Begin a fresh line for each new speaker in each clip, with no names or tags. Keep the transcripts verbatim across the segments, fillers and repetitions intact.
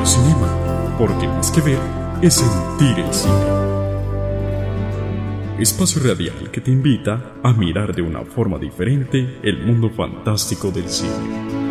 Radio Cinema, porque más que ver es sentir el cine. Espacio radial que te invita a mirar de una forma diferente el mundo fantástico del cine.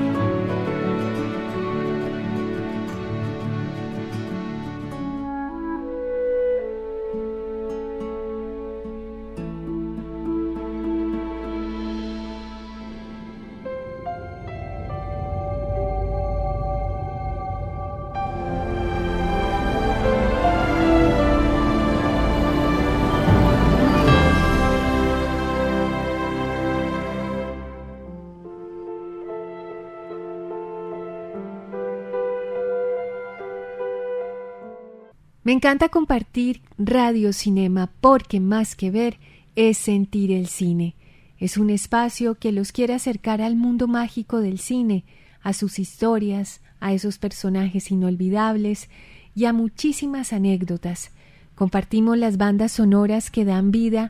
Me encanta compartir Radio Cinema porque más que ver es sentir el cine. Es un espacio que los quiere acercar al mundo mágico del cine, a sus historias, a esos personajes inolvidables y a muchísimas anécdotas. Compartimos las bandas sonoras que dan vida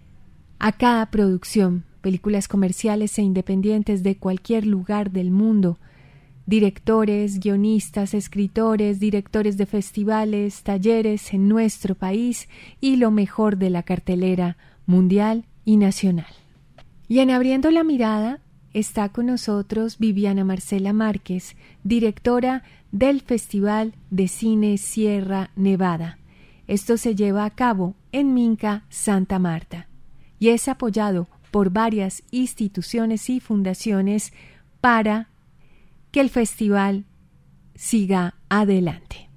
a cada producción, películas comerciales e independientes de cualquier lugar del mundo. Directores, guionistas, escritores, directores de festivales, talleres en nuestro país y lo mejor de la cartelera mundial y nacional. Y en Abriendo la Mirada está con nosotros Viviana Marcela Márquez, directora del Festival de Cine Sierra Nevada. Esto se lleva a cabo en Minca, Santa Marta, y es apoyado por varias instituciones y fundaciones para que el festival siga adelante.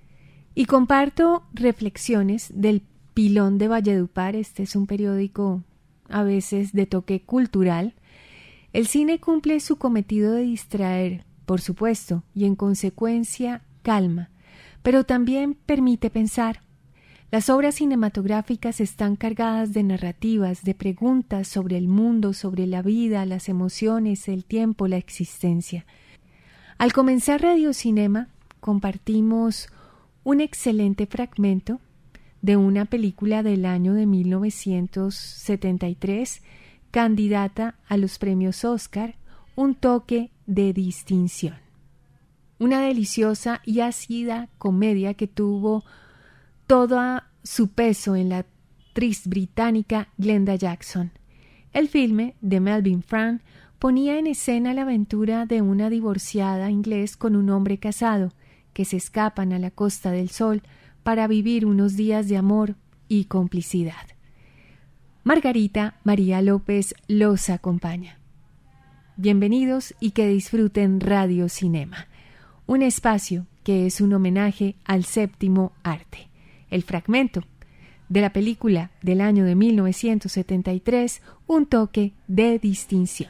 Y comparto reflexiones del Pilón de Valledupar. Este es un periódico a veces de toque cultural. El cine cumple su cometido de distraer, por supuesto, y en consecuencia calma, pero también permite pensar. Las obras cinematográficas están cargadas de narrativas, de preguntas sobre el mundo, sobre la vida, las emociones, el tiempo, la existencia. Al comenzar Radio Cinema, compartimos un excelente fragmento de una película del año de mil novecientos setenta y tres, candidata a los premios Oscar, Un toque de distinción. Una deliciosa y ácida comedia que tuvo todo su peso en la actriz británica Glenda Jackson. El filme de Melvin Frank ponía en escena la aventura de una divorciada inglés con un hombre casado que se escapan a la Costa del Sol para vivir unos días de amor y complicidad. Margarita María López los acompaña. Bienvenidos y que disfruten Radio Cinema, un espacio que es un homenaje al séptimo arte. El fragmento de la película del año de mil novecientos setenta y tres, Un toque de distinción.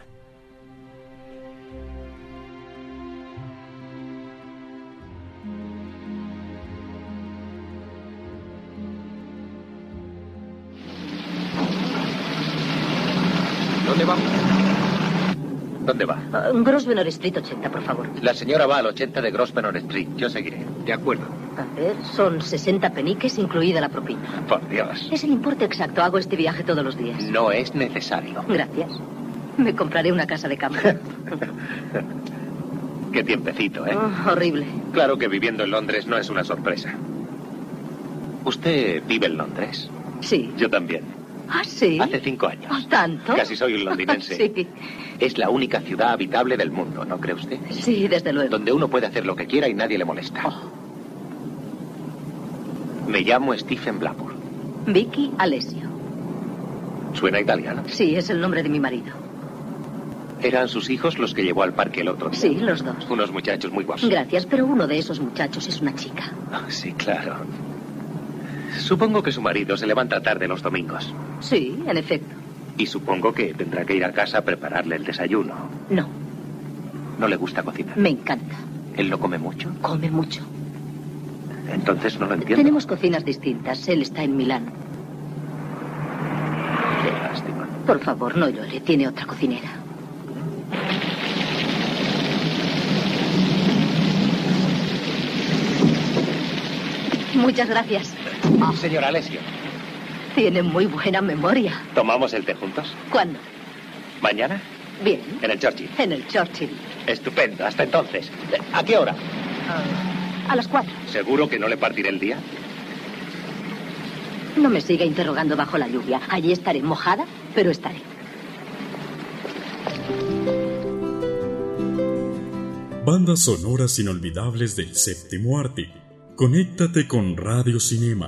¿Dónde vamos? ¿Dónde va?
Uh, Grosvenor Street ochenta, por favor.
La señora va al ochenta de Grosvenor Street. Yo seguiré. De acuerdo.
A ver, son sesenta peniques, incluida la propina.
Por Dios.
Es el importe exacto. Hago este viaje todos los días.
No es necesario.
Gracias. Me compraré una casa de campo.
Qué tiempecito, ¿eh?
Oh, horrible.
Claro que viviendo en Londres no es una sorpresa. ¿Usted vive en Londres?
Sí.
Yo también.
¿Ah, sí?
Hace cinco años.
¿Oh, tanto?
Casi soy un londinense.
Sí.
Es la única ciudad habitable del mundo, ¿no cree usted?
Sí, desde luego.
Donde uno puede hacer lo que quiera y nadie le molesta.
Oh.
Me llamo Stephen Blackburn.
Vicky Alessio.
¿Suena italiano?
Sí, es el nombre de mi marido.
¿Eran sus hijos los que llevó al parque el otro día?
Sí, los dos.
Unos muchachos muy guapos.
Gracias, pero uno de esos muchachos es una chica.
Oh, sí, claro. Supongo que su marido se levanta tarde los domingos.
Sí, en efecto.
Y supongo que tendrá que ir a casa a prepararle el desayuno.
No.
¿No le gusta cocinar?
Me encanta.
¿Él no come mucho?
Come mucho.
Entonces no lo entiendo.
Tenemos cocinas distintas. Él está en Milán.
Qué lástima.
Por favor, no llore. Tiene otra cocinera. Muchas gracias.
Señor Alessio.
Tiene muy buena memoria.
¿Tomamos el té juntos?
¿Cuándo?
¿Mañana?
Bien.
En el Churchill.
En el Churchill.
Estupendo. Hasta entonces. ¿A qué hora?
Ah, A las cuatro.
¿Seguro que no le partiré el día?
No me siga interrogando bajo la lluvia. Allí estaré mojada, pero estaré.
Bandas sonoras inolvidables del séptimo arte. Conéctate con Radio Cinema.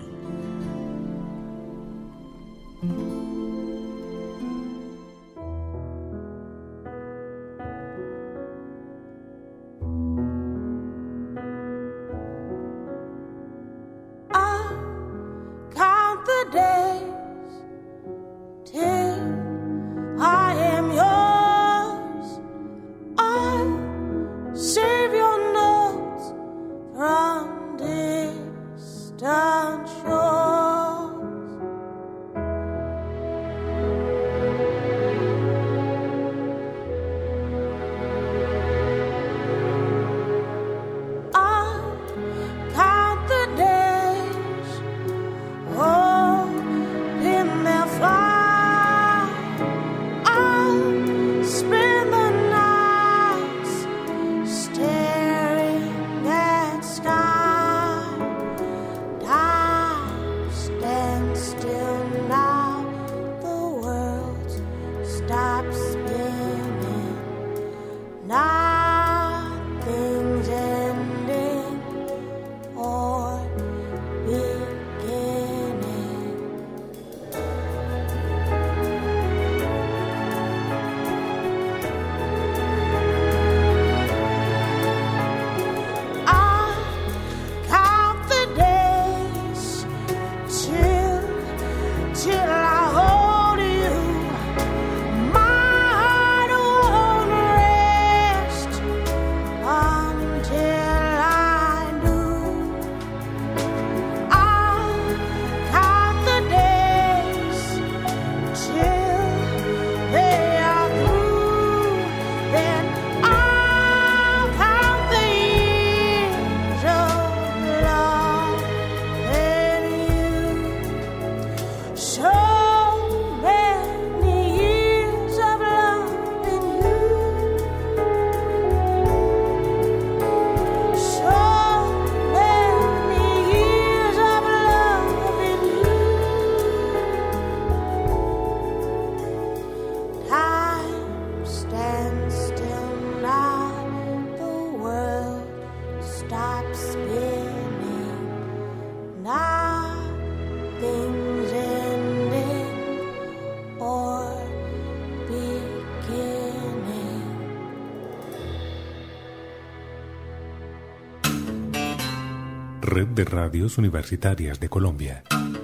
Red de Radios Universitarias de Colombia.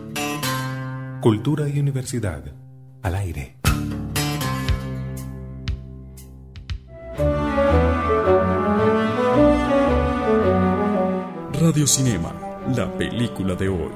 Cultura y Universidad al aire.
Radio Cinema, la película de hoy.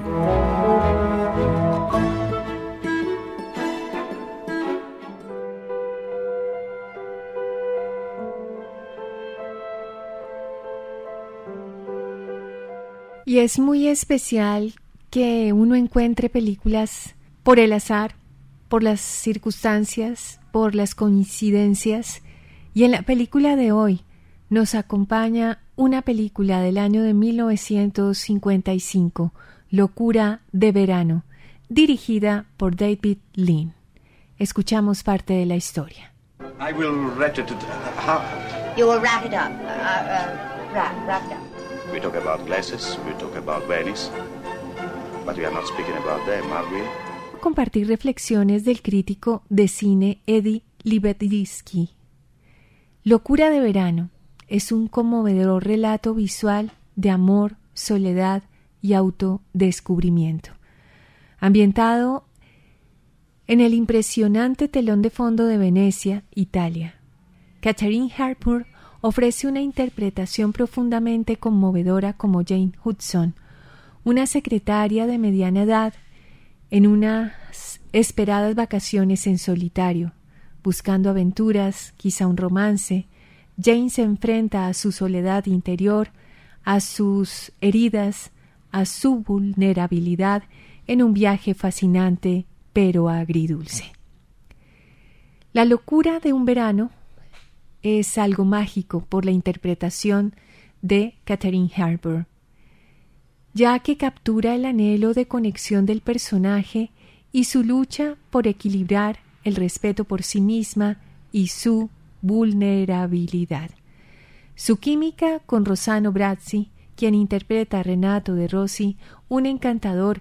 Y es muy especial que uno encuentre películas por el azar, por las circunstancias, por las coincidencias. Y en la película de hoy nos acompaña una película del año de mil novecientos cincuenta y cinco, Locura de verano, dirigida por David Lean. Escuchamos parte de la historia.
I will wrap it. How?
You will wrap it up. Uh, uh, wrap, wrap it up.
We talk about glasses, we talk about Venice, but we are not speaking about them, are we?
Compartir reflexiones del crítico de cine Eddie Libedinsky. Locura de verano es un conmovedor relato visual de amor, soledad y autodescubrimiento, ambientado en el impresionante telón de fondo de Venecia, Italia. Katharine Hepburn ofrece una interpretación profundamente conmovedora como Jane Hudson, una secretaria de mediana edad en unas esperadas vacaciones en solitario, buscando aventuras, quizá un romance. Jane se enfrenta a su soledad interior, a sus heridas, a su vulnerabilidad en un viaje fascinante pero agridulce. La locura de un verano es algo mágico por la interpretación de Katharine Hepburn. ya que captura el anhelo de conexión del personaje y su lucha por equilibrar el respeto por sí misma y su vulnerabilidad. Su química con Rossano Brazzi, quien interpreta a Renato de Rossi, un encantador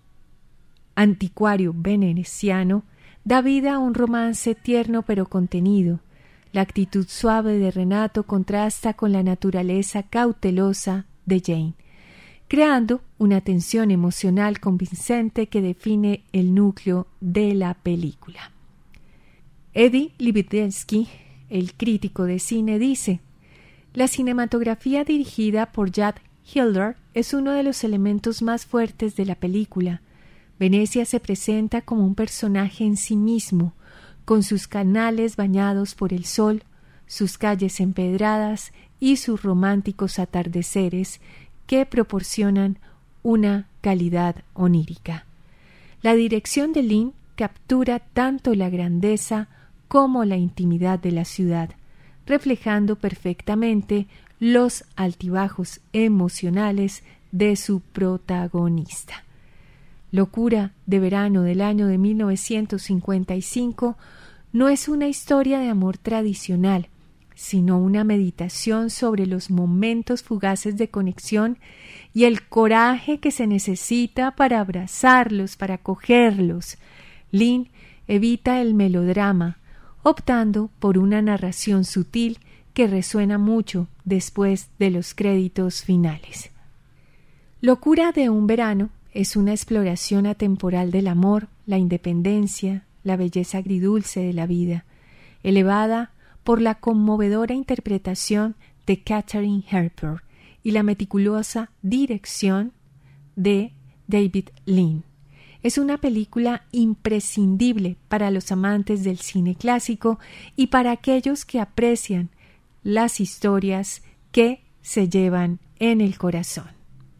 anticuario veneciano, da vida a un romance tierno pero contenido. La actitud suave de Renato contrasta con la naturaleza cautelosa de Jane, creando una tensión emocional convincente que define el núcleo de la película. Eddie Levitsky, el crítico de cine, dice: la cinematografía dirigida por Jad Hilder es uno de los elementos más fuertes de la película. Venecia se presenta como un personaje en sí mismo, con sus canales bañados por el sol, sus calles empedradas y sus románticos atardeceres que proporcionan una calidad onírica. La dirección de Lean captura tanto la grandeza como la intimidad de la ciudad, reflejando perfectamente los altibajos emocionales de su protagonista. Locura de verano del año de mil novecientos cincuenta y cinco no es una historia de amor tradicional, sino una meditación sobre los momentos fugaces de conexión y el coraje que se necesita para abrazarlos, para acogerlos. Lin evita el melodrama, optando por una narración sutil que resuena mucho después de los créditos finales. Locura de un verano es una exploración atemporal del amor, la independencia, la belleza agridulce de la vida, elevada por la conmovedora interpretación de Katharine Hepburn y la meticulosa dirección de David Lean. Es una película imprescindible para los amantes del cine clásico y para aquellos que aprecian las historias que se llevan en el corazón.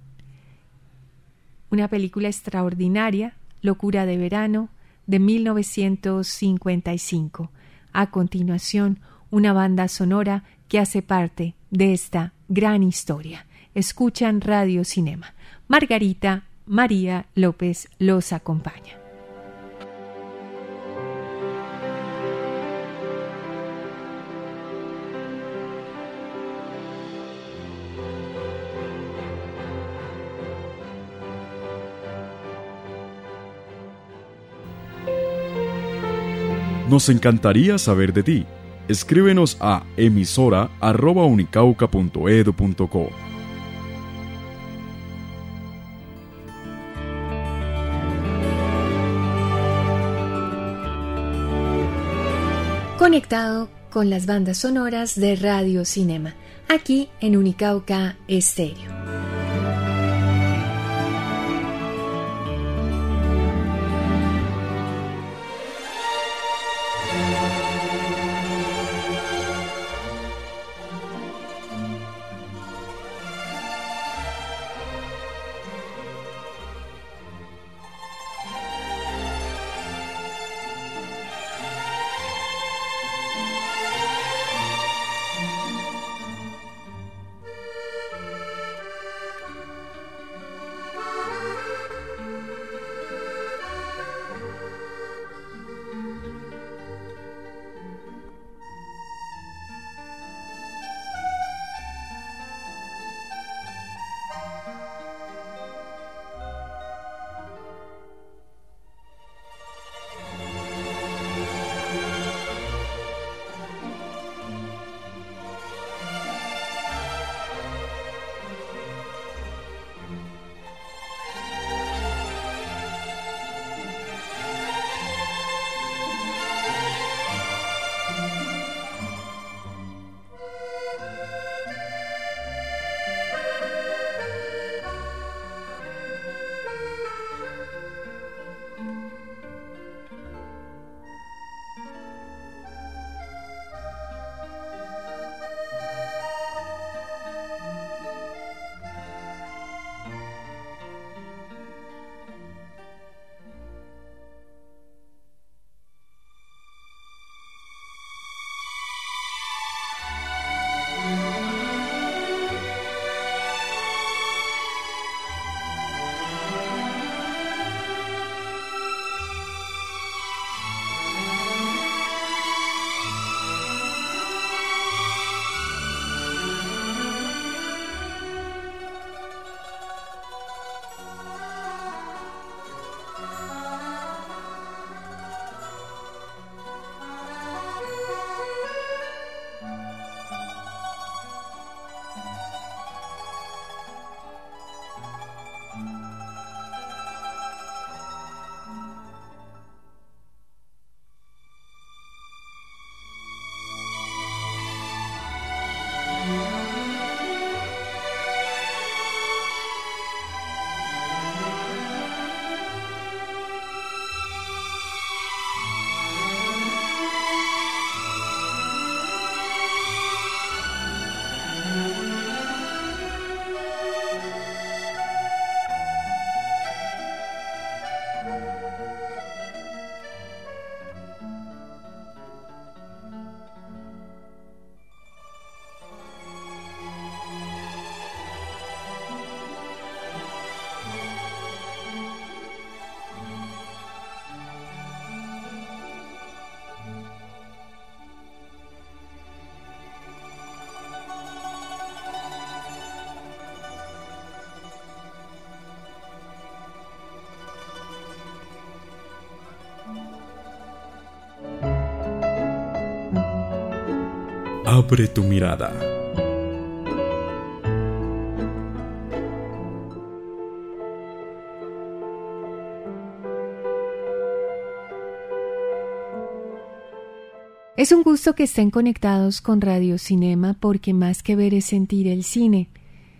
Una película extraordinaria, Locura de verano, de mil novecientos cincuenta y cinco. A continuación, una banda sonora que hace parte de esta gran historia. Escuchan Radio Cinema. Margarita María López los acompaña.
Nos encantaría saber de ti. Escríbenos a emisora arroba unicauca punto edu punto co.
Conectado con las bandas sonoras de Radio Cinema, aquí en Unicauca Estéreo.
Abre tu mirada.
Es un gusto que estén conectados con Radio Cinema porque más que ver es sentir el cine.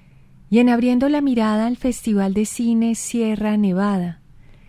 Y en Abriendo la Mirada al Festival de Cine Sierra Nevada.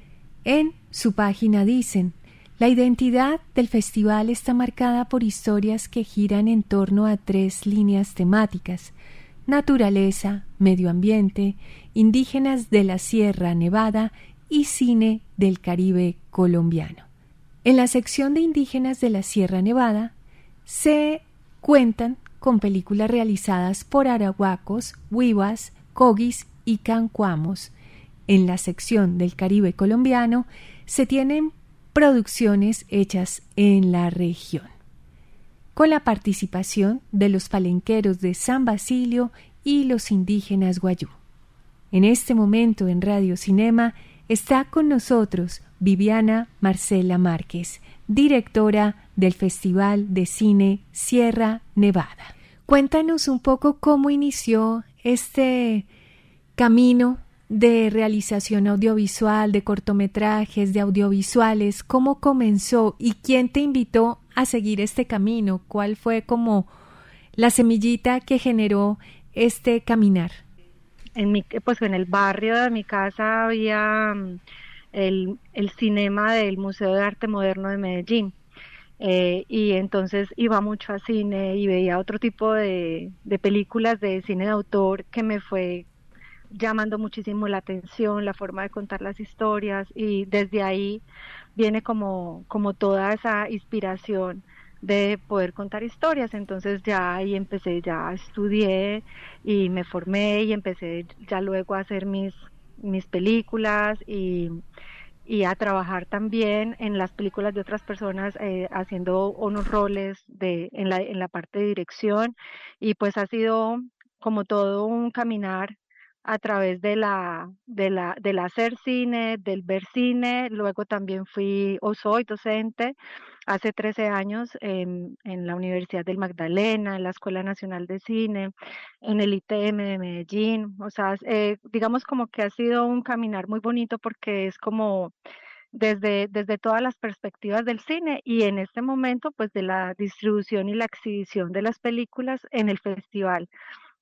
En su página dicen: la identidad del festival está marcada por historias que giran en torno a tres líneas temáticas: naturaleza, medio ambiente, indígenas de la Sierra Nevada y cine del Caribe colombiano. En la sección de indígenas de la Sierra Nevada se cuentan con películas realizadas por arahuacos, huivas, cogis y cancuamos. En la sección del Caribe colombiano se tienen producciones hechas en la región, con la participación de los palenqueros de San Basilio y los indígenas guayú. En este momento en Radio Cinema está con nosotros Viviana Marcela Márquez, directora del Festival de Cine Sierra Nevada. Cuéntanos un poco cómo inició este camino de realización audiovisual, de cortometrajes, de audiovisuales. ¿Cómo comenzó y quién te invitó a seguir este camino? ¿Cuál fue como la semillita que generó este caminar?
En mi, pues en el barrio de mi casa había el, el cinema del Museo de Arte Moderno de Medellín, eh, y entonces iba mucho a cine y veía otro tipo de, de películas de cine de autor que me fue llamando muchísimo la atención, la forma de contar las historias, y desde ahí viene como, como toda esa inspiración de poder contar historias. Entonces ya ahí empecé, ya estudié y me formé y empecé ya luego a hacer mis, mis películas y, y a trabajar también en las películas de otras personas, eh, haciendo unos roles de, en, la, en la parte de dirección, y pues ha sido como todo un caminar a través de la, de la, del hacer cine, del ver cine. Luego también fui o soy docente hace trece años en, en la Universidad del Magdalena, en la Escuela Nacional de Cine, en el I T M de Medellín. O sea, eh, digamos como que ha sido un caminar muy bonito porque es como desde, desde todas las perspectivas del cine, y en este momento pues de la distribución y la exhibición de las películas en el Festival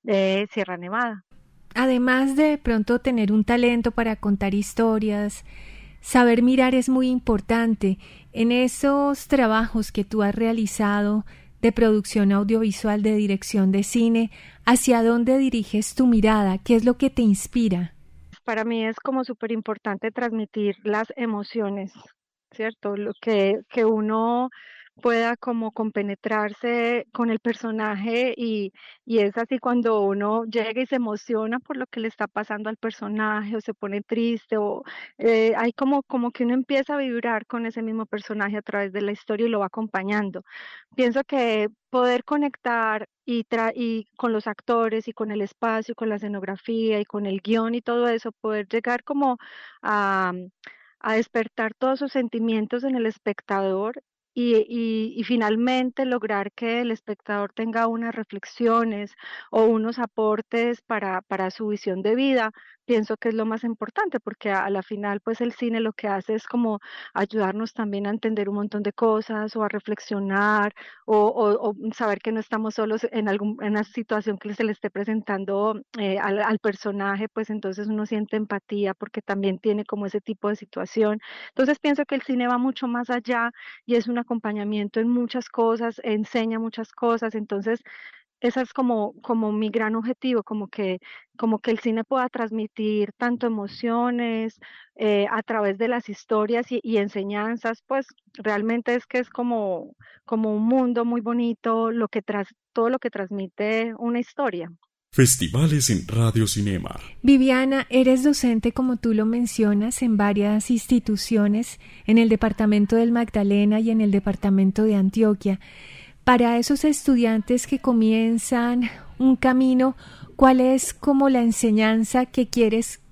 de Sierra Nevada.
Además de pronto tener un talento para contar historias, saber mirar es muy importante. En esos trabajos que tú has realizado de producción audiovisual, de dirección de cine, ¿hacia dónde diriges tu mirada? ¿Qué es lo que te inspira?
Para mí es como súper importante transmitir las emociones, ¿cierto? Lo que, que uno pueda como compenetrarse con el personaje, y, y es así cuando uno llega y se emociona por lo que le está pasando al personaje, o se pone triste, o eh, hay como, como que uno empieza a vibrar con ese mismo personaje a través de la historia y lo va acompañando. Pienso que poder conectar y, tra- y con los actores y con el espacio, con la escenografía y con el guión y todo eso, poder llegar como a, a despertar todos sus sentimientos en el espectador. Y, y, y finalmente lograr que el espectador tenga unas reflexiones o unos aportes para, para su visión de vida, pienso que es lo más importante, porque a, a la final pues el cine lo que hace es como ayudarnos también a entender un montón de cosas, o a reflexionar, o, o, o saber que no estamos solos en, algún, en una situación que se le esté presentando eh, al, al personaje, pues entonces uno siente empatía porque también tiene como ese tipo de situación. Entonces pienso que el cine va mucho más allá y es un acompañamiento en muchas cosas, enseña muchas cosas. Entonces ese es como, como mi gran objetivo, como que, como que el cine pueda transmitir tanto emociones eh, a través de las historias y, y enseñanzas. Pues realmente es que es como, como un mundo muy bonito, lo que tras, todo lo que transmite una historia.
Festivales en Radio Cinema.
Viviana, eres docente, como tú lo mencionas, en varias instituciones, en el departamento del Magdalena y en el departamento de Antioquia. Para esos estudiantes que comienzan un camino, ¿cuál es como la enseñanza que quieres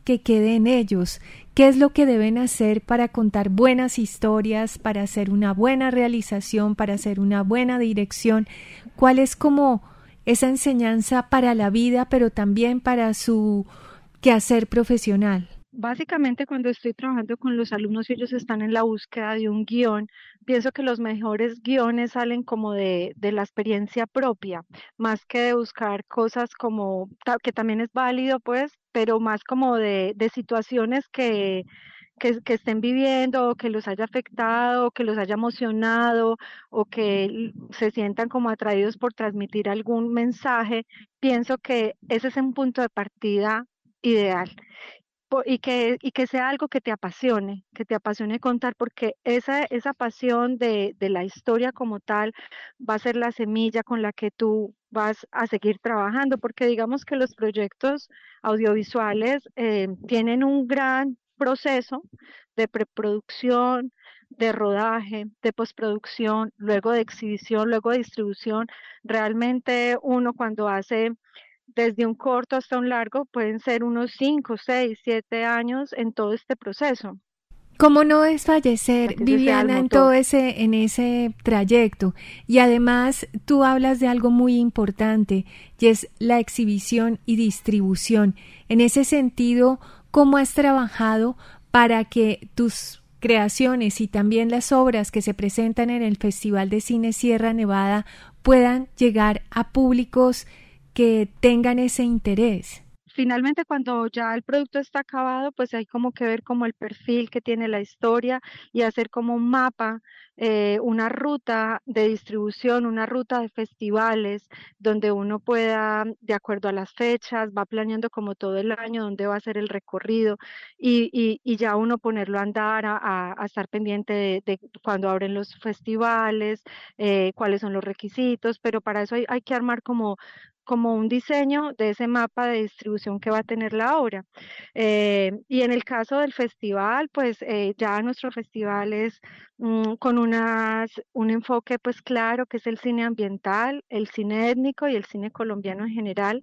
que quede en ellos? ¿Qué es lo que deben hacer para contar buenas historias, para hacer una buena realización, para hacer una buena dirección? ¿Cuál es como esa enseñanza para la vida, pero también para su quehacer profesional?
Básicamente, cuando estoy trabajando con los alumnos y ellos están en la búsqueda de un guión, pienso que los mejores guiones salen como de, de la experiencia propia, más que de buscar cosas como, ta- que también es válido, pues, pero más como de, de situaciones que, que, que estén viviendo, o que los haya afectado, o que los haya emocionado, o que l- se sientan como atraídos por transmitir algún mensaje. Pienso que ese es un punto de partida ideal po- y que, y que sea algo que te apasione, que te apasione contar, porque esa, esa pasión de, de la historia como tal va a ser la semilla con la que tú vas a seguir trabajando, porque digamos que los proyectos audiovisuales eh, tienen un gran proceso de preproducción, de rodaje, de postproducción, luego de exhibición, luego de distribución. Realmente uno cuando hace desde un corto hasta un largo, pueden ser unos cinco, seis, siete años en todo este proceso,
¿Cómo no
para
desfallecer,
que ese sea el
Viviana, en
motor.
todo ese, en ese trayecto? Y además tú hablas de algo muy importante, y es la exhibición y distribución. En ese sentido, ¿cómo has trabajado para que tus creaciones y también las obras que se presentan en el Festival de Cine Sierra Nevada puedan llegar a públicos que tengan ese interés?
Finalmente, cuando ya el producto está acabado, pues hay como que ver como el perfil que tiene la historia y hacer como un mapa, eh, una ruta de distribución, una ruta de festivales, donde uno pueda, de acuerdo a las fechas, va planeando como todo el año dónde va a ser el recorrido y, y, y ya uno ponerlo a andar, a, a- a estar pendiente de, de cuando abren los festivales, eh, cuáles son los requisitos, pero para eso hay, hay que armar como como un diseño de ese mapa de distribución que va a tener la obra. Eh, y en el caso del festival, pues eh, ya nuestro festival es mm, con unas, un enfoque pues claro, que es el cine ambiental, el cine étnico y el cine colombiano en general.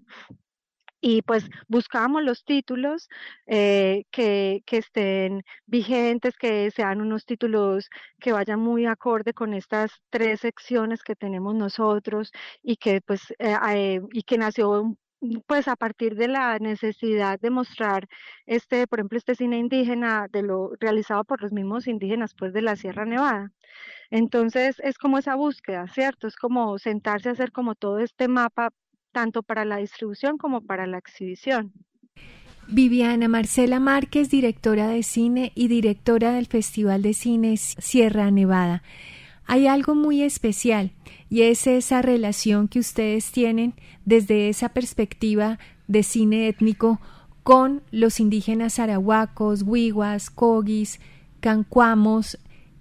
Y pues buscamos los títulos eh, que, que estén vigentes, que sean unos títulos que vayan muy acorde con estas tres secciones que tenemos nosotros y que pues eh, eh, y que nació mm, pues a partir de la necesidad de mostrar este, por ejemplo, este cine indígena de lo realizado por los mismos indígenas pues de la Sierra Nevada. Entonces es como esa búsqueda, ¿cierto? Es como sentarse a hacer como todo este mapa, tanto para la distribución como para la exhibición.
Viviana Marcela Márquez, directora de cine y directora del Festival de Cine Sierra Nevada. Hay algo muy especial y es esa relación que ustedes tienen desde esa perspectiva de cine étnico con los indígenas arahuacos, huihuas, cogis, cancuamos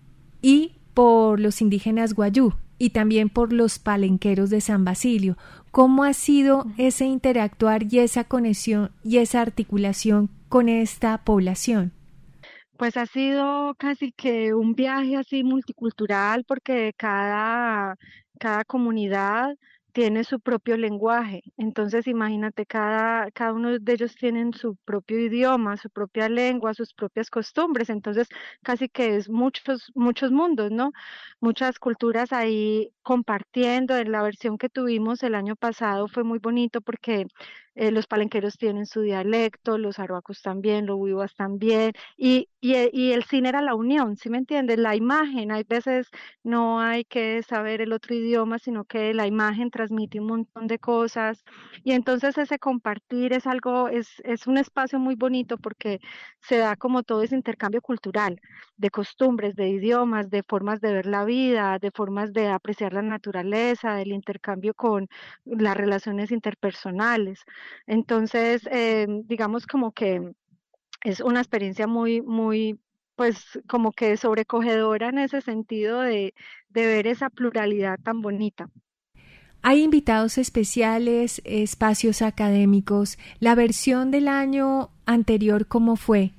y por los indígenas guayú y también por los palenqueros de San Basilio. ¿Cómo ha sido ese interactuar y esa conexión y esa articulación con esta población?
Pues ha sido casi que un viaje así multicultural porque cada, cada comunidad tiene su propio lenguaje. Entonces, imagínate, cada, cada uno de ellos tienen su propio idioma, su propia lengua, sus propias costumbres. Entonces, casi que es muchos, muchos mundos, ¿no? Muchas culturas ahí compartiendo. En la versión que tuvimos el año pasado fue muy bonito porque eh, los palenqueros tienen su dialecto, los arhuacos también, los huivas también. Y, y, e- y el cine era la unión, ¿sí me entiendes? La imagen, hay veces no hay que saber el otro idioma, sino que la imagen transmite un montón de cosas. Y entonces ese compartir es algo, es, es un espacio muy bonito porque se da como todo ese intercambio cultural, de costumbres, de idiomas, de formas de ver la vida, de formas de apreciar la naturaleza, del intercambio con las relaciones interpersonales. Entonces, eh, digamos como que es una experiencia muy, muy, pues como que sobrecogedora en ese sentido de, de ver esa pluralidad tan bonita.
Hay invitados especiales, espacios académicos. La versión del año anterior, ¿cómo fue?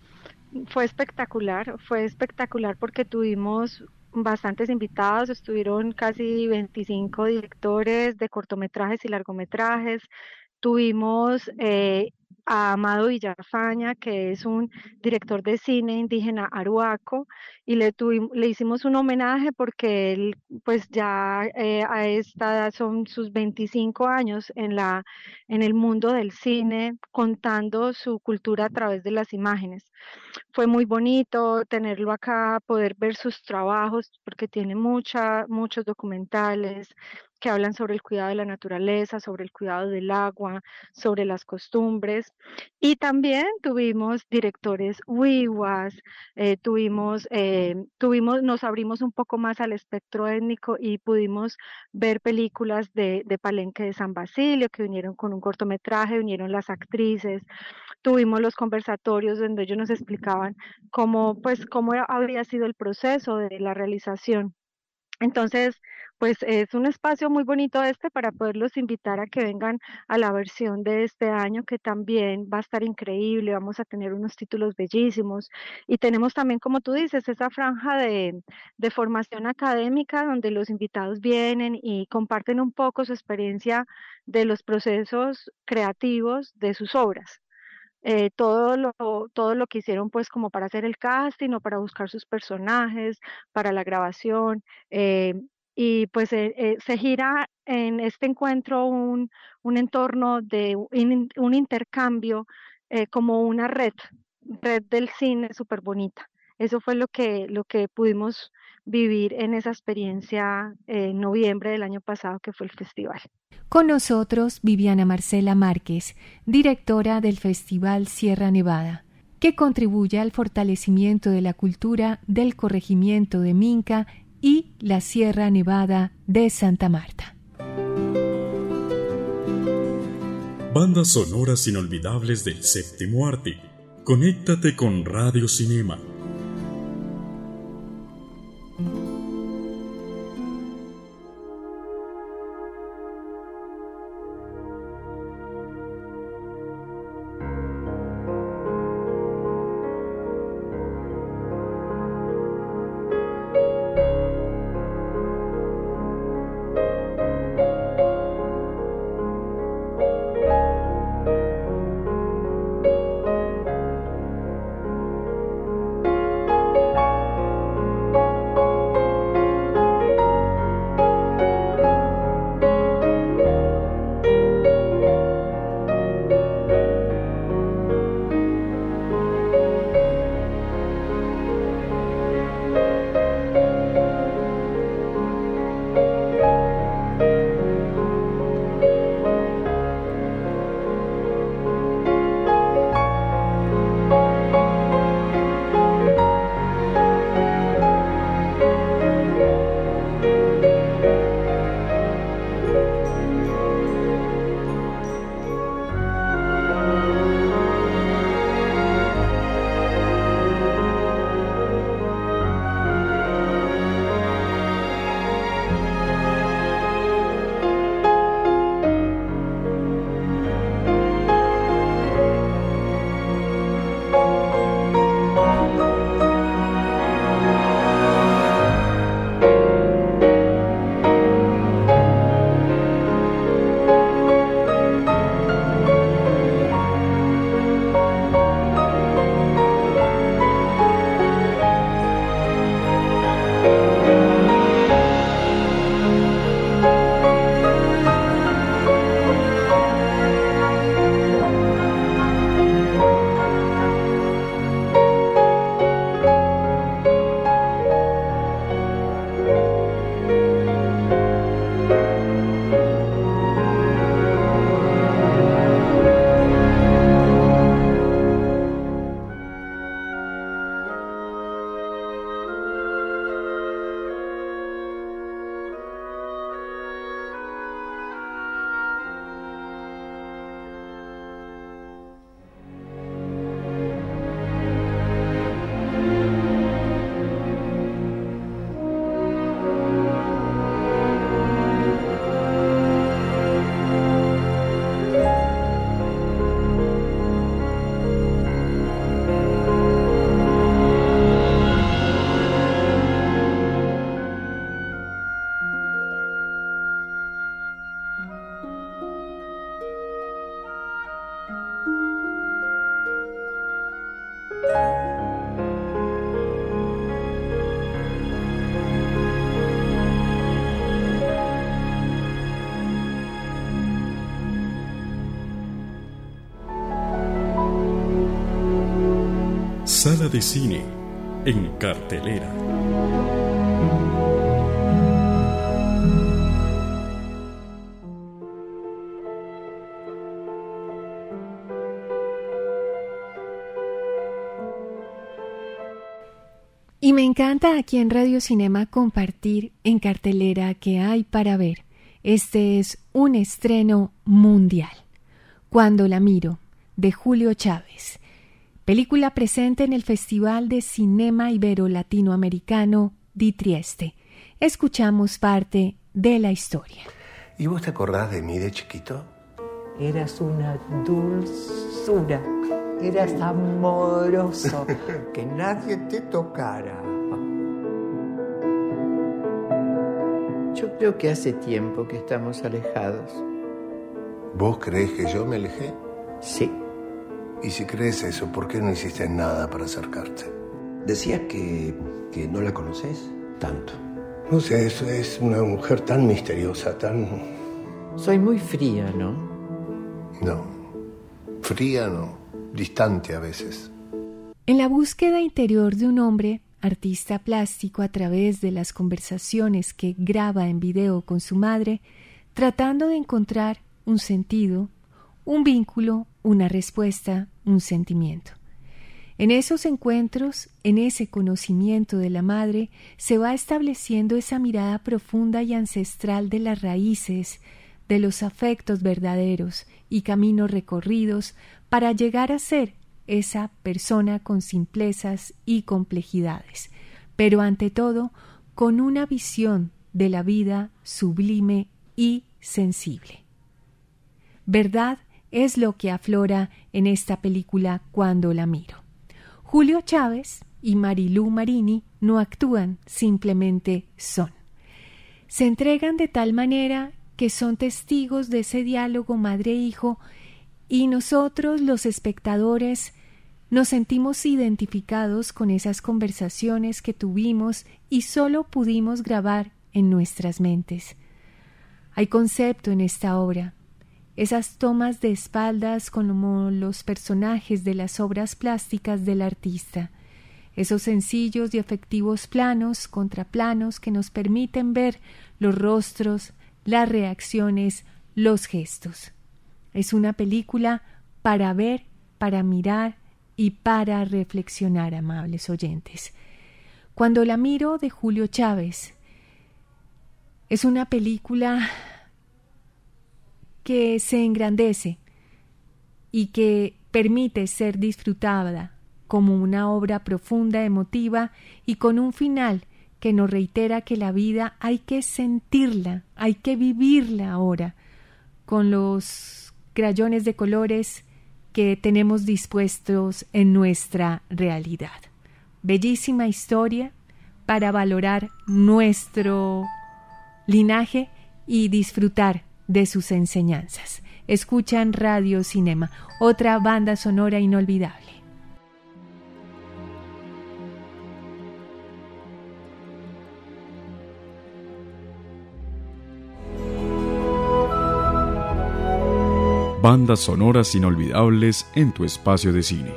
Fue espectacular, fue espectacular porque tuvimos bastantes invitados, estuvieron casi veinticinco directores de cortometrajes y largometrajes. Tuvimos eh, a Amado Villafaña, que es un director de cine indígena arhuaco, y le, tuvimos, le hicimos un homenaje porque él pues ya eh, a esta edad son sus veinticinco años en, la, en el mundo del cine, contando su cultura a través de las imágenes. Fue muy bonito tenerlo acá, poder ver sus trabajos, porque tiene mucha, muchos documentales que hablan sobre el cuidado de la naturaleza, sobre el cuidado del agua, sobre las costumbres. Y también tuvimos directores wiwas, eh, tuvimos, eh, tuvimos, nos abrimos un poco más al espectro étnico y pudimos ver películas de, de Palenque de San Basilio, que vinieron con un cortometraje, vinieron las actrices, tuvimos los conversatorios donde ellos nos explicaban cómo, pues, cómo había sido el proceso de la realización. Entonces, pues es un espacio muy bonito este para poderlos invitar a que vengan a la versión de este año, que también va a estar increíble, vamos a tener unos títulos bellísimos y tenemos también, como tú dices, esa franja de, de formación académica donde los invitados vienen y comparten un poco su experiencia de los procesos creativos de sus obras. Eh, todo lo, todo lo que hicieron pues como para hacer el casting o para buscar sus personajes, para la grabación, eh, y pues eh, eh, se gira en este encuentro un, un entorno de un, un intercambio, eh, como una red, red del cine súper bonita. Eso fue lo que, lo que pudimos vivir en esa experiencia eh, en noviembre del año pasado, que fue el festival.
Con nosotros Viviana Marcela Márquez, directora del Festival Sierra Nevada, que contribuye al fortalecimiento de la cultura del corregimiento de Minca y la Sierra Nevada de Santa Marta.
Bandas sonoras inolvidables del séptimo arte. Conéctate con Radio Cinema. Sala de cine en cartelera.
Y me encanta aquí en Radio Cinema compartir en cartelera que hay para ver. Este es un estreno mundial. Cuando la miro, de Julio Chávez. Película presente en el Festival de Cinema Ibero-Latinoamericano di Trieste. Escuchamos parte de la historia.
¿Y vos te acordás de mí de chiquito?
Eras una dulzura. Eras amoroso, que nadie te tocara. Yo creo que hace tiempo que estamos alejados.
¿Vos creés que yo me alejé?
Sí.
Y si crees eso, ¿por qué no hiciste nada para acercarte?
Decías que, que no la conoces tanto.
No sé, es, es una mujer tan misteriosa, tan...
Soy muy fría, ¿no?
No, fría no. Distante a veces.
En la búsqueda interior de un hombre, artista plástico a través de las conversaciones que graba en video con su madre, tratando de encontrar un sentido, un vínculo, una respuesta, un sentimiento. En esos encuentros, en ese conocimiento de la madre, se va estableciendo esa mirada profunda y ancestral de las raíces, de los afectos verdaderos y caminos recorridos para llegar a ser esa persona con simplezas y complejidades, pero ante todo con una visión de la vida sublime y sensible. Verdad es lo que aflora en esta película Cuando la miro. Julio Chávez y Marilú Marini no actúan, simplemente son. Se entregan de tal manera que son testigos de ese diálogo madre-hijo y nosotros, los espectadores, nos sentimos identificados con esas conversaciones que tuvimos y solo pudimos grabar en nuestras mentes. Hay concepto en esta obra, esas tomas de espaldas como los personajes de las obras plásticas del artista, esos sencillos y efectivos planos, contraplanos que nos permiten ver los rostros, las reacciones, los gestos. Es una película para ver, para mirar y para reflexionar, amables oyentes. Cuando la miro, de Julio Chávez, es una película que se engrandece y que permite ser disfrutada como una obra profunda, emotiva y con un final que nos reitera que la vida hay que sentirla, hay que vivirla ahora, con los crayones de colores que tenemos dispuestos en nuestra realidad. Bellísima historia para valorar nuestro linaje y disfrutar de sus enseñanzas. Escuchan Radio Cinema, otra banda sonora inolvidable.
Bandas sonoras inolvidables en tu espacio de cine.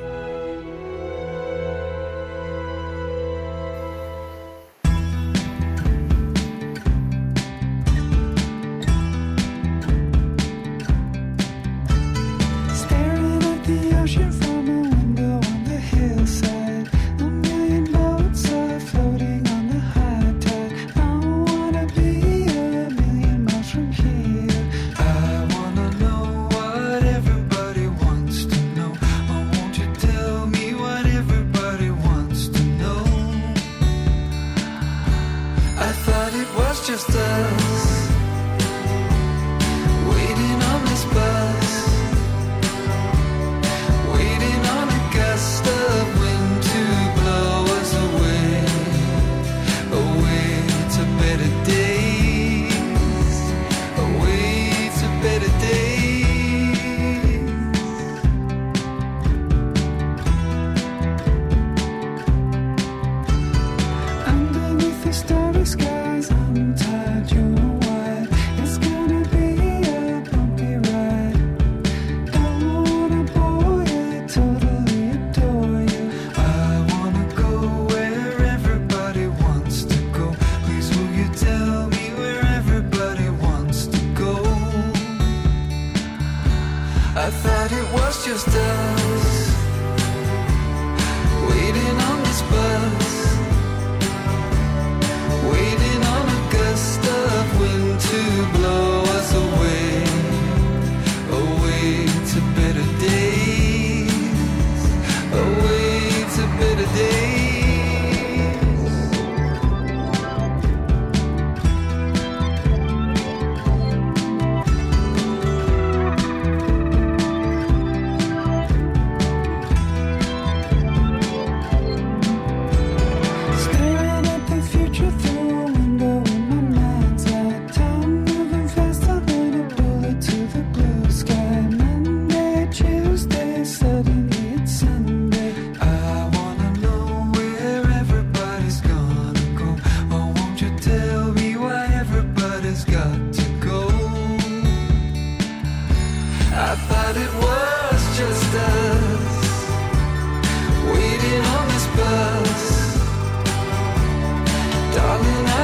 Underneath the starry skies, I'm tired, you know why.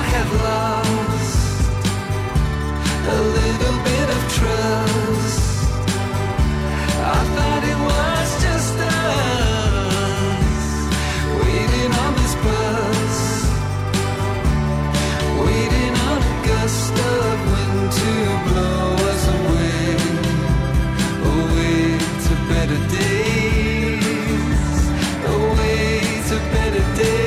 have lost a little bit of trust. I thought it was just us waiting on this bus, waiting on a gust of wind to blow us away, away to better days, away to better days.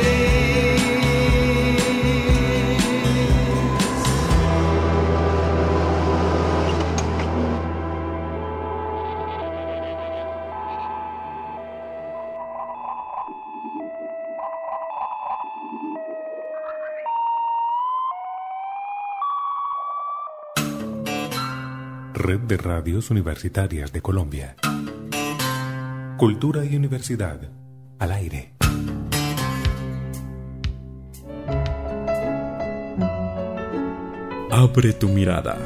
Red de Radios Universitarias de Colombia. Cultura y universidad al aire.
Abre tu mirada.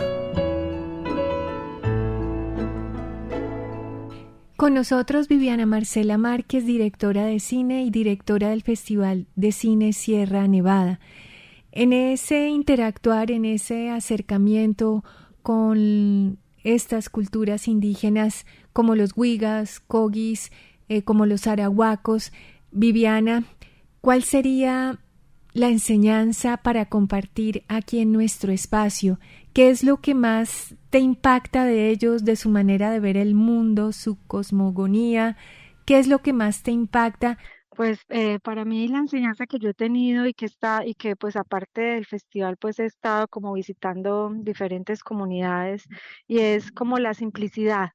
Con nosotros Viviana Marcela Márquez, directora de cine y directora del Festival de Cine Sierra Nevada. En ese interactuar, en ese acercamiento con estas culturas indígenas como los Huigas, Cogis, eh, como los Arahuacos, Viviana, ¿cuál sería la enseñanza para compartir aquí en nuestro espacio? ¿Qué es lo que más te impacta de ellos, de su manera de ver el mundo, su cosmogonía? ¿Qué es lo que más te impacta?
Pues eh, para mí la enseñanza que yo he tenido y que está y que pues aparte del festival pues he estado como visitando diferentes comunidades y es como la simplicidad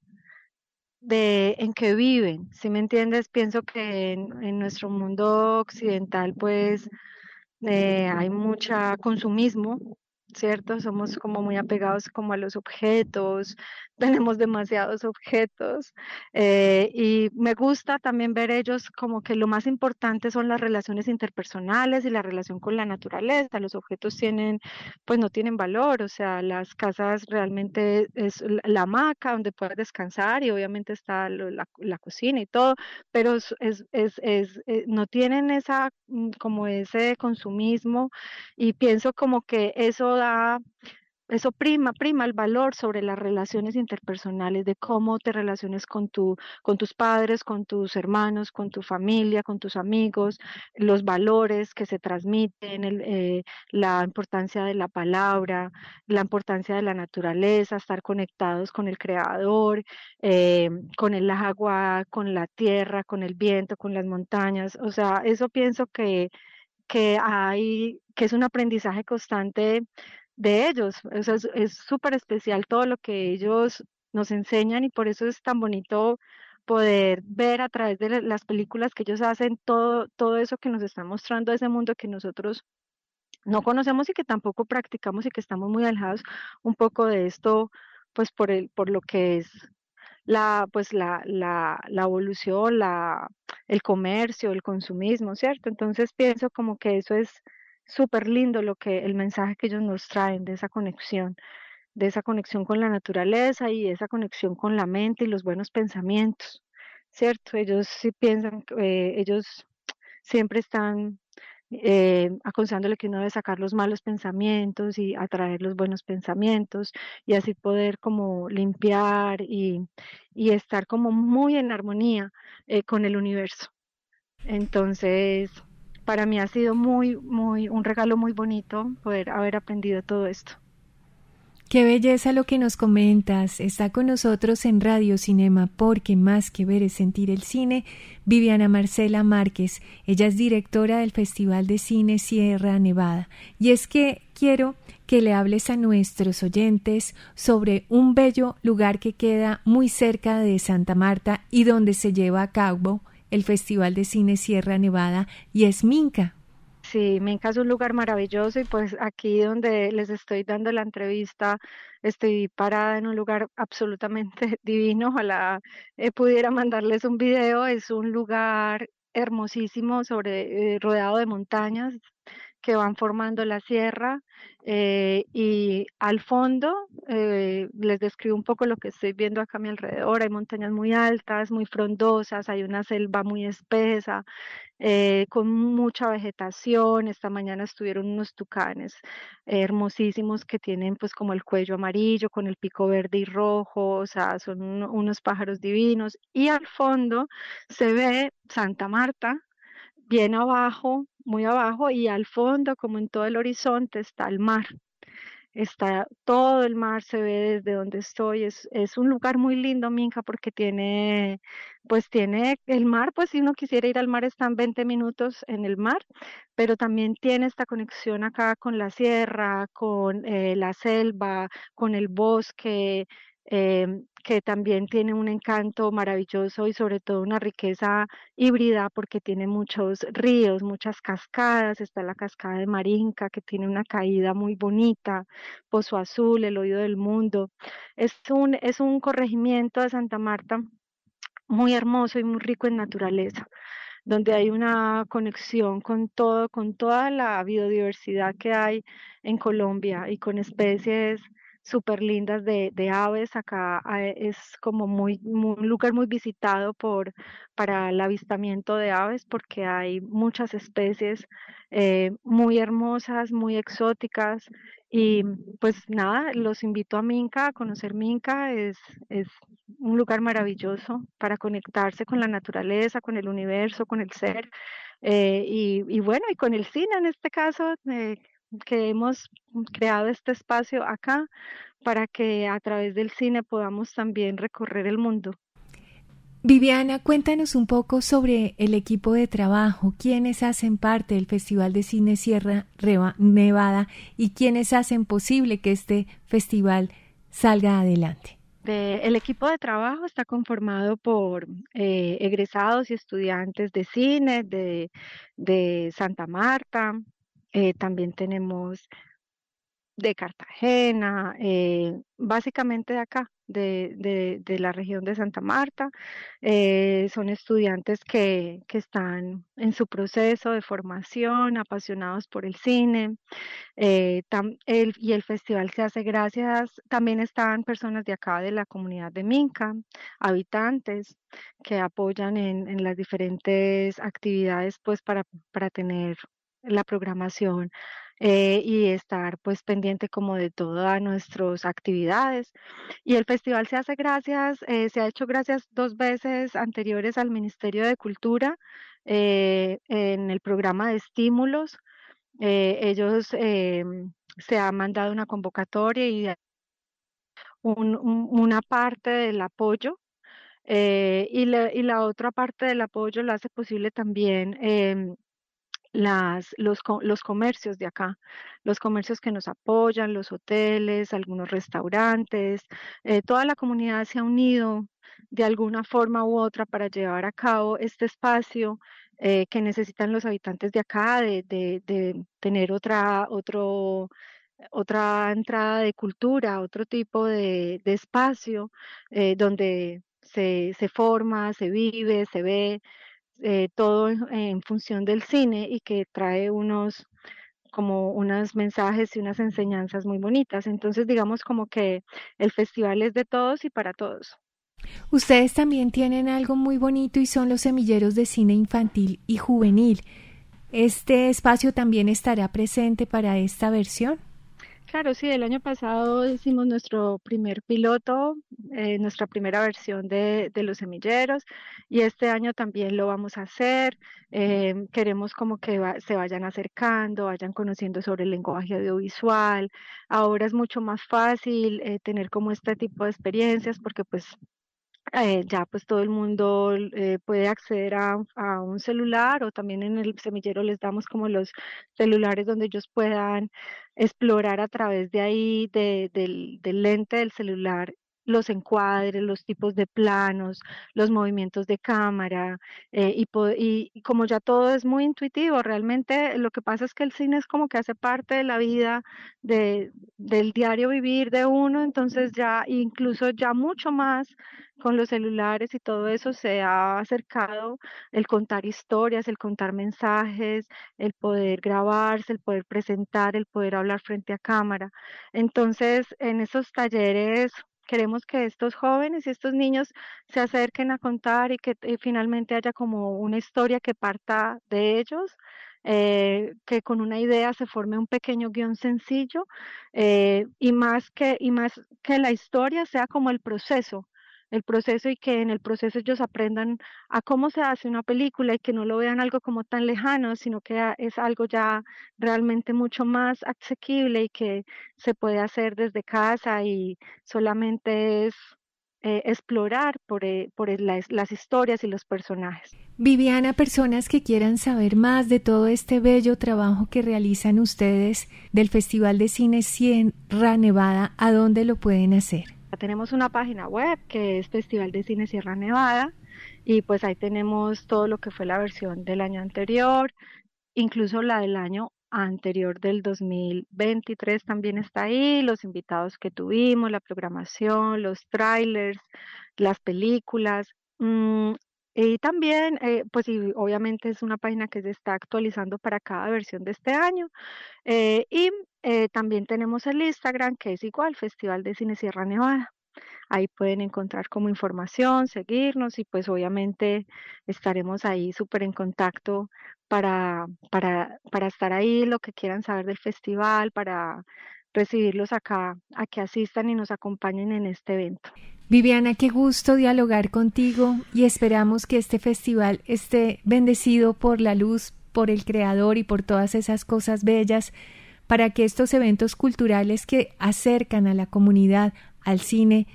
de en que viven, ¿sí me entiendes? Pienso que en, en nuestro mundo occidental pues eh, hay mucha consumismo, ¿cierto? Somos como muy apegados como a los objetos, tenemos demasiados objetos eh, y me gusta también ver ellos como que lo más importante son las relaciones interpersonales y la relación con la naturaleza. Los objetos tienen, pues no tienen valor, o sea, las casas realmente es la, la hamaca donde puedes descansar y obviamente está lo, la, la cocina y todo, pero es, es, es, es eh, no tienen esa como ese consumismo y pienso como que eso da Eso prima, prima el valor sobre las relaciones interpersonales, de cómo te relaciones con tu, con tus padres, con tus hermanos, con tu familia, con tus amigos, los valores que se transmiten, el, eh, la importancia de la palabra, la importancia de la naturaleza, estar conectados con el creador, eh, con el agua, con la tierra, con el viento, con las montañas. O sea, eso pienso que, que hay, que es un aprendizaje constante de ellos. O sea, es es súper especial todo lo que ellos nos enseñan y por eso es tan bonito poder ver a través de la- las películas que ellos hacen todo, todo eso que nos están mostrando, ese mundo que nosotros no conocemos y que tampoco practicamos y que estamos muy alejados un poco de esto, pues por el, por lo que es la, pues la, la, la evolución, la, el comercio, el consumismo, ¿cierto? Entonces pienso como que eso es súper lindo lo que, el mensaje que ellos nos traen de esa conexión, de esa conexión con la naturaleza y esa conexión con la mente y los buenos pensamientos, ¿cierto? Ellos sí piensan, eh, ellos siempre están eh, aconsejándole que uno debe sacar los malos pensamientos y atraer los buenos pensamientos y así poder como limpiar y, y estar como muy en armonía eh, con el universo. Entonces, para mí ha sido muy, muy, un regalo muy bonito poder haber aprendido todo esto.
Qué belleza lo que nos comentas. Está con nosotros en Radio Cinema, porque más que ver es sentir el cine, Viviana Marcela Márquez. Ella es directora del Festival de Cine Sierra Nevada. Y es que quiero que le hables a nuestros oyentes sobre un bello lugar que queda muy cerca de Santa Marta y donde se lleva a cabo el Festival de Cine Sierra Nevada, y es Minca.
Sí, Minca es un lugar maravilloso y pues aquí donde les estoy dando la entrevista, estoy parada en un lugar absolutamente divino. Ojalá eh, pudiera mandarles un video. Es un lugar hermosísimo sobre, eh, rodeado de montañas que van formando la sierra, eh, y al fondo eh, les describo un poco lo que estoy viendo acá a mi alrededor. Hay montañas muy altas, muy frondosas, hay una selva muy espesa, eh, con mucha vegetación. Esta mañana estuvieron unos tucanes eh, hermosísimos que tienen pues como el cuello amarillo con el pico verde y rojo, o sea, son un- unos pájaros divinos. Y al fondo se ve Santa Marta, bien abajo, muy abajo, y al fondo, como en todo el horizonte, está el mar. Está todo el mar, se ve desde donde estoy. Es, es un lugar muy lindo, Minca, porque tiene, pues tiene el mar, pues si uno quisiera ir al mar están veinte minutos en el mar, pero también tiene esta conexión acá con la sierra, con eh, la selva, con el bosque, em, que también tiene un encanto maravilloso y sobre todo una riqueza híbrida porque tiene muchos ríos, muchas cascadas. Está la cascada de Marinca, que tiene una caída muy bonita. Pozo Azul, el oído del mundo. Es un, es un corregimiento de Santa Marta muy hermoso y muy rico en naturaleza, donde hay una conexión con todo, con toda la biodiversidad que hay en Colombia y con especies súper lindas de, de aves. Acá eh, es como muy, muy- un lugar muy visitado por, para el avistamiento de aves porque hay muchas especies eh, muy hermosas, muy exóticas. Y pues nada, los invito a Minca, a conocer Minca. Es, es un lugar maravilloso para conectarse con la naturaleza, con el universo, con el ser, eh, y, y bueno, y con el cine en este caso, eh, que hemos creado este espacio acá para que a través del cine podamos también recorrer el mundo.
Viviana, cuéntanos un poco sobre el equipo de trabajo, quiénes hacen parte del Festival de Cine Sierra Reva- Nevada y quiénes hacen posible que este festival salga adelante.
De- el equipo de trabajo está conformado por eh, egresados y estudiantes de cine de, de Santa Marta. Eh, también tenemos de Cartagena, eh, básicamente de acá, de, de, de la región de Santa Marta. Eh, son estudiantes que, que están en su proceso de formación, apasionados por el cine. Eh, tam- el- y el festival se hace gracias, también están personas de acá, de la comunidad de Minca, habitantes que apoyan en, en las diferentes actividades, pues para, para tener la programación, eh, y estar pues pendiente como de todas nuestras actividades. Y el festival se hace gracias, eh, se ha hecho gracias dos veces anteriores al Ministerio de Cultura, eh, en el programa de estímulos. Eh, ellos eh, se ha mandado una convocatoria y un- un- una parte del apoyo, eh, y, la, y la otra parte del apoyo lo hace posible también em, las, los, co- los comercios de acá, los comercios que nos apoyan, los hoteles, algunos restaurantes. Eh, toda la comunidad se ha unido de alguna forma u otra para llevar a cabo este espacio, eh, que necesitan los habitantes de acá, de, de, de tener otra, otro, otra entrada de cultura, otro tipo de, de espacio, eh, donde se, se forma, se vive, se ve, eh, todo en, en función del cine y que trae unos como unos mensajes y unas enseñanzas muy bonitas. Entonces, digamos como que el festival es de todos y para todos.
Ustedes también tienen algo muy bonito y son los semilleros de cine infantil y juvenil. ¿Este espacio también estará presente para esta versión?
Claro, sí, el año pasado hicimos nuestro primer piloto, eh, nuestra primera versión de, de los semilleros, y este año también lo vamos a hacer. Eh, queremos como que va- se vayan acercando, vayan conociendo sobre el lenguaje audiovisual. Ahora es mucho más fácil eh, tener como este tipo de experiencias porque pues eh, ya pues todo el mundo eh, puede acceder a, a un celular, o también en el semillero les damos como los celulares donde ellos puedan explorar a través de ahí, de- del, del lente del celular, los encuadres, los tipos de planos, los movimientos de cámara, eh, y, y, y como ya todo es muy intuitivo, realmente lo que pasa es que el cine es como que hace parte de la vida, de, del diario vivir de uno, entonces ya incluso ya mucho más con los celulares y todo eso se ha acercado el contar historias, el contar mensajes, el poder grabarse, el poder presentar, el poder hablar frente a cámara. Entonces, en esos talleres queremos que estos jóvenes y estos niños se acerquen a contar y que eh, finalmente haya como una historia que parta de ellos, eh, que con una idea se forme un pequeño guión sencillo, eh, y más que, y más que la historia sea como el proceso, el proceso y que en el proceso ellos aprendan a cómo se hace una película y que no lo vean algo como tan lejano, sino que es algo ya realmente mucho más asequible y que se puede hacer desde casa y solamente es eh, explorar por, eh, por las, las historias y los personajes.
Viviana, personas que quieran saber más de todo este bello trabajo que realizan ustedes del Festival de Cine Sierra Nevada, ¿a dónde lo pueden hacer?
Tenemos una página web que es Festival de Cine Sierra Nevada y pues ahí tenemos todo lo que fue la versión del año anterior, incluso la del año anterior del dos mil veintitrés también está ahí, los invitados que tuvimos, la programación, los trailers, las películas, mmm, y también eh, pues y obviamente es una página que se está actualizando para cada versión de este año, eh, y Eh, también tenemos el Instagram, que es igual, Festival de Cine Sierra Nevada. Ahí pueden encontrar como información, seguirnos y pues obviamente estaremos ahí súper en contacto para, para, para estar ahí, lo que quieran saber del festival, para recibirlos acá, a que asistan y nos acompañen en este evento.
Viviana, qué gusto dialogar contigo y esperamos que este festival esté bendecido por la luz, por el Creador y por todas esas cosas bellas, para que estos eventos culturales que acercan a la comunidad al cine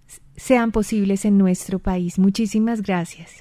sean posibles en nuestro país. Muchísimas gracias.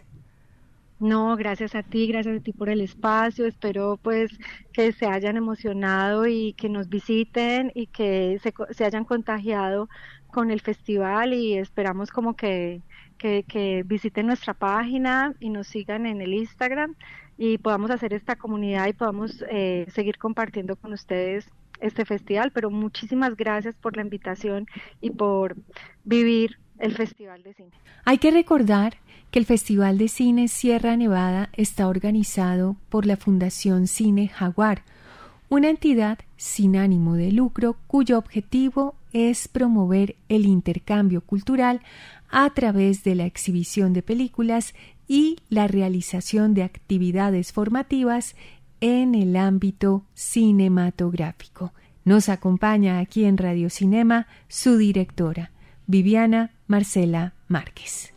No, gracias a ti, gracias a ti por el espacio. Espero pues que se hayan emocionado y que nos visiten y que se, se hayan contagiado con el festival y esperamos como que, que, que visiten nuestra página y nos sigan en el Instagram y podamos hacer esta comunidad y podamos eh, seguir compartiendo con ustedes este festival, pero muchísimas gracias por la invitación y por vivir el Festival de Cine.
Hay que recordar que el Festival de Cine Sierra Nevada está organizado por la Fundación Cine Jaguar, una entidad sin ánimo de lucro cuyo objetivo es promover el intercambio cultural a través de la exhibición de películas y la realización de actividades formativas en el ámbito cinematográfico. Nos acompaña aquí en Radio Cinema su directora, Viviana Marcela Márquez.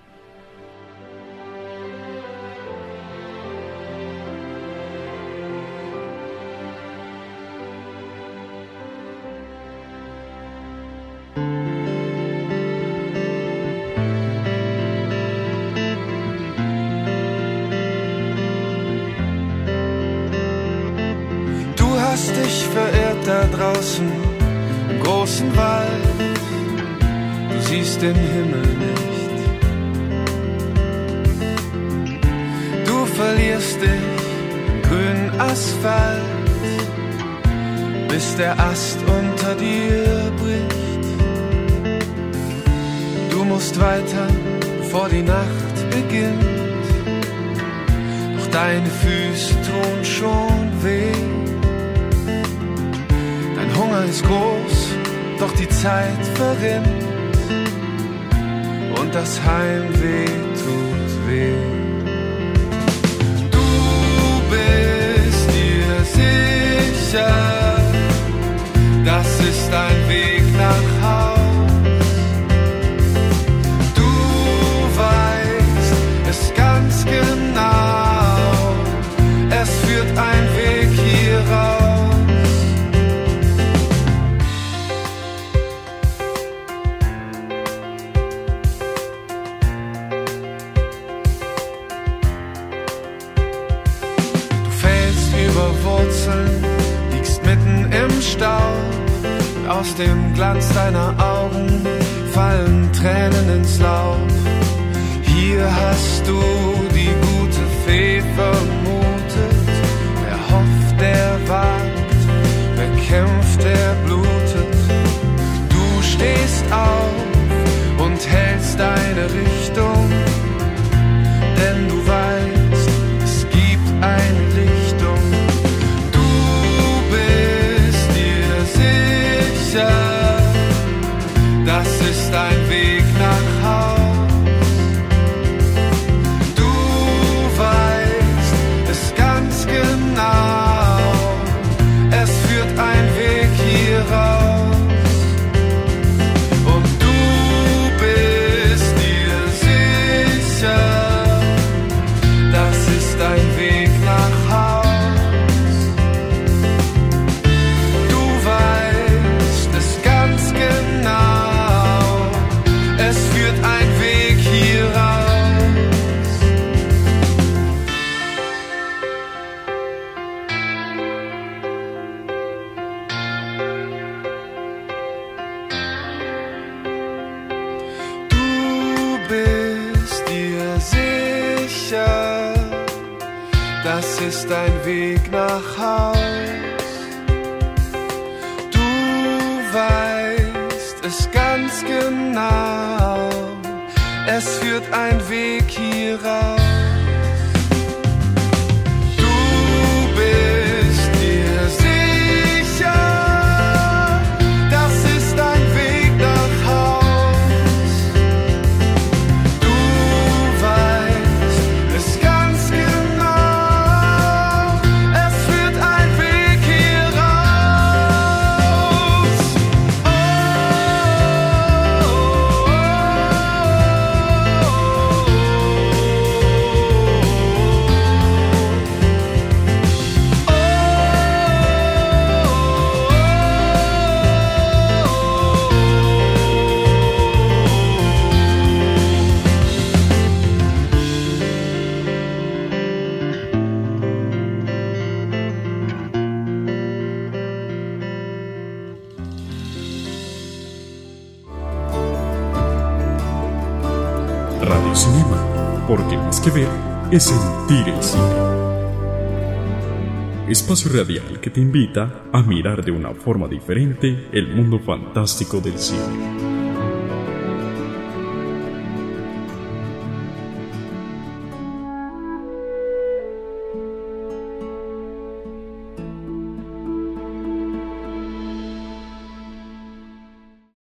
Hast dich verirrt da draußen im großen Wald, du siehst den Himmel nicht. Du verlierst dich im grünen Asphalt, bis der Ast unter dir bricht. Du musst weiter, bevor die Nacht beginnt, doch deine Füße tun schon weh. Dein Hunger ist groß, doch die Zeit verrinnt und das Heimweh tut weh. Du bist dir sicher, das ist ein Weg nach Haus. Du weißt es ganz genau, es führt ein Weg hier raus.
Aus dem Glanz deiner Augen
fallen Tränen ins Laub. Hier hast du die gute Fee vermutet. Wer hofft, der wagt, wer kämpft, der blutet. Du stehst auf und hältst deine Richtung, denn du weißt, es gibt eine Lichtung. Du bist dir sicher, das ist ein Weg nach Haus. Du weißt es ganz genau, es führt ein Weg hier raus. Und du bist dir sicher, das ist ein Weg nach Haus. Du weißt es ganz genau, es führt ein Weg hier raus. Du bist dir sicher, das ist ein Weg nach Haus. Du weißt es ganz genau, es führt ein Weg hier raus. Du bist dir sicher, das ist ein Weg nach Haus. Du weißt es ganz genau, es führt ein Weg hier raus. Oh,
Radio Cinema, porque más que ver es sentir el cine. Espacio radial que te invita a mirar de una forma diferente el mundo fantástico del cine.